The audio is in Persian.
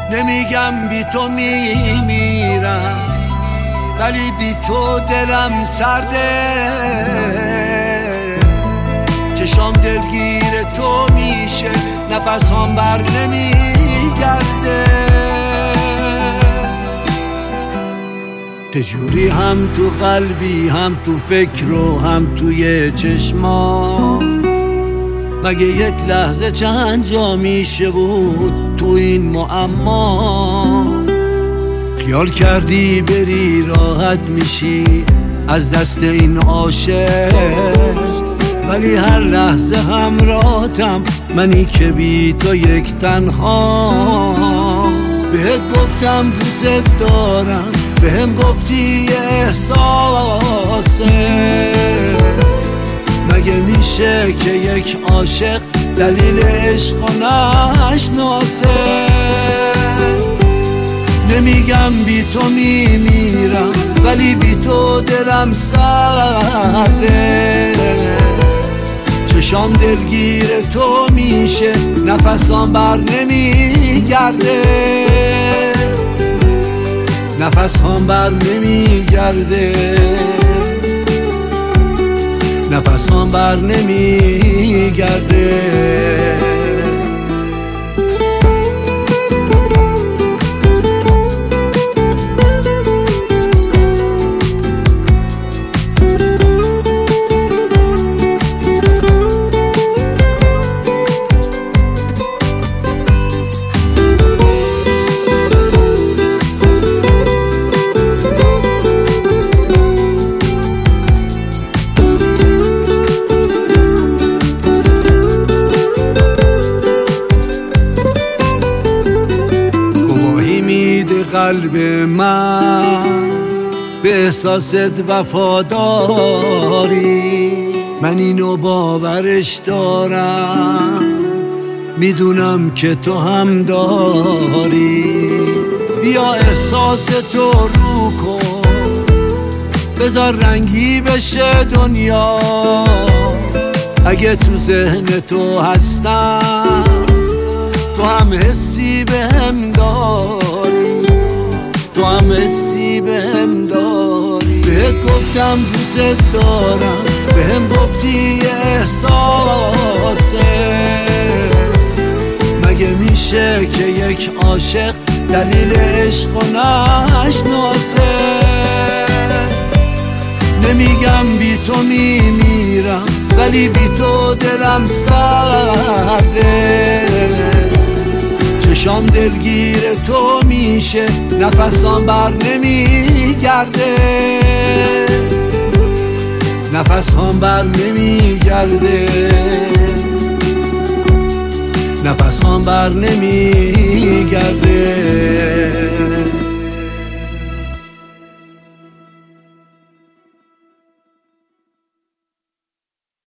نمیگم بی تو میمیرم، ولی بی تو دلم سرده. چشام دلگیر تو میشه، نفسام بر نمیگرده. چجوری هم تو قلبی، هم تو فکر و هم توی چشمام، مگه یک لحظه چند جا میشه بود تو این معما؟ خیال کردی بری راحت میشی از دست این عاشق، ولی هر لحظه همراهتم منی که بی تو یک تنها. بهت گفتم دوست دارم، بهم گفتی احساسه. مگه میشه که یک عاشق دلیل عشق و نشناسه؟ نمیگم بی تو میمیرم، ولی بی تو دلم سرده. چشام دلگیر تو میشه، نفسام بر نمیگرده. نفسام بر نمیگرده. نفسام بر نمیگرده. قلب من به احساست وفاداری، من اینو باورش دارم، میدونم که تو هم داری. بیا احساس تو رو کن، بذار رنگی بشه دنیا. اگه تو ذهن تو هستم، تو هم حسی بهم داری، تو هم حسی بهم داری. بهت گفتم دوست دارم، بهم گفتی احساسه. مگه میشه که یک عاشق دلیل عشق و نشناسه؟ نمیگم بی تو میمیرم، ولی بی تو دلم سرده. چشام دلگیر تو میشه، نفسام بر نمیگرده. نفسام بر نمیگرده. نفسام بر نمیگرده.